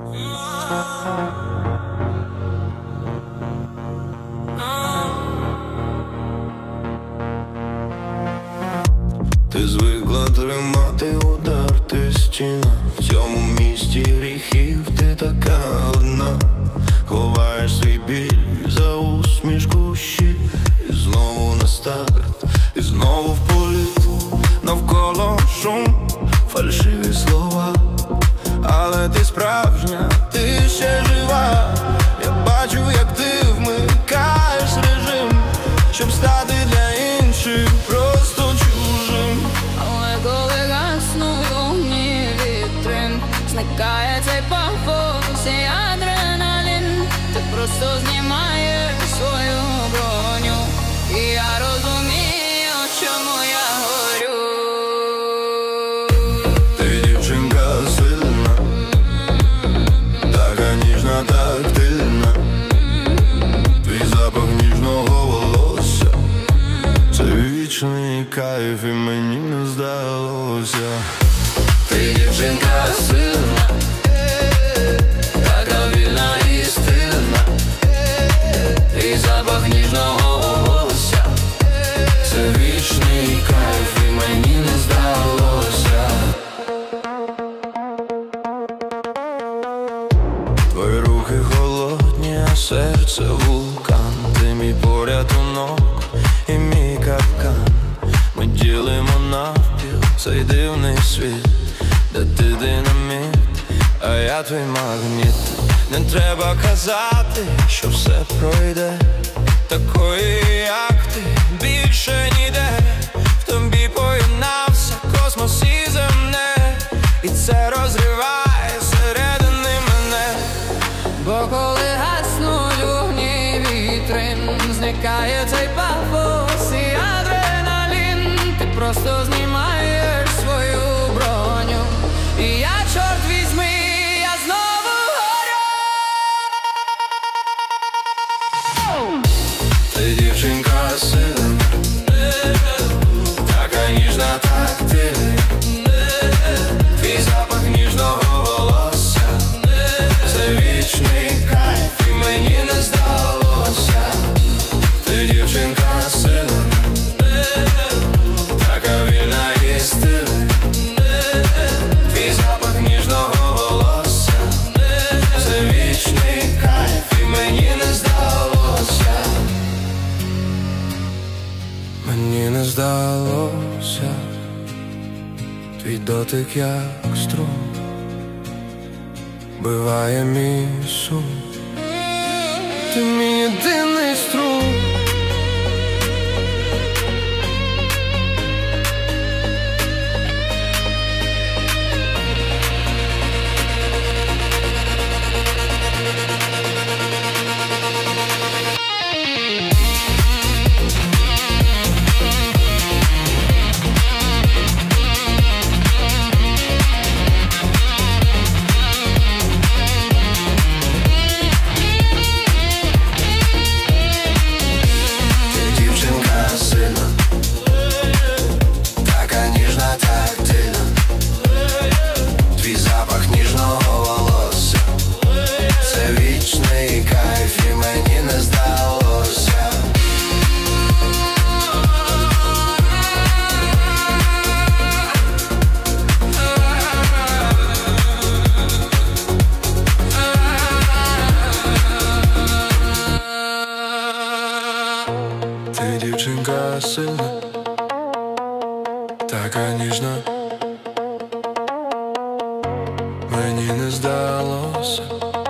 Ти звикла тримати удар, ти стіна. В цьому місті гріхів ти така одна. Ховаєш свій біль за усмішку щіль. І знову на старт, і знову в політ. Навколо шум, фальшиві слова. Але ти справжня, ти ще жива. Я бачу, як ти вмикаєш режим, щоб стати для інших просто чужим. Але коли гаснуть вогні вітрин, зникає цей пафос і адреналін. Ти просто знімаєш свою броню, і я розумію, чому я горю. Ти дівчинка сильна, така ніжна, тактильна. Твій запах ніжного волосся — це вічний кайф, і мені не здалося. Ти дівчинка сильна, така вільна і стильна. Твій запах ніжного волосся — це вічний кайф, і мені не здалося. Твої руки холодні, а серце вулкан. Ти мій порятунок і мій капкан. Ми ділимо навпіл цей дивний світ, де ти динаміт, а я твій магніт. Не треба казати, що все пройде. Такої, як ти, більше ніде. В тобі поєднався космос і земне, і це розриває середини мене. Бо коли гаснуть вогні вітрин, зникає цей пафос і адреналін. Ти просто знімаєш свою броню, і я, чорт візьми, я знову горю. Ти дівчинка сильна, така ніжна, тактильна. Твій запах ніжного волосся — це вічний кайф, і мені не здалося. Ти дівчинка сильна, така вільна і стильна. Твій запах ніжного волосся — це вічний кайф, і мені не здалося. Мені не здалося. Твій дотик як струм вбиває мій сум. Ти мій єдиний струм. Ти дівчинка сильна, така ніжна. Мені не здалося.